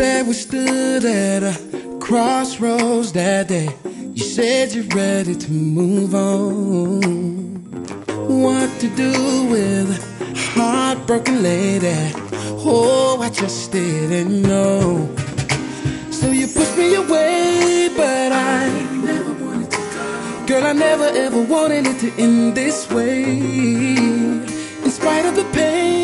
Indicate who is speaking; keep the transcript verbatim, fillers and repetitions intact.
Speaker 1: that we stood at a crossroads that day. You said you're ready to move on. What to do with a heartbroken lady? Oh, I just didn't know. So you pushed me away, but I never wanted to go. Girl, I never ever wanted it to end this way. In spite of the pain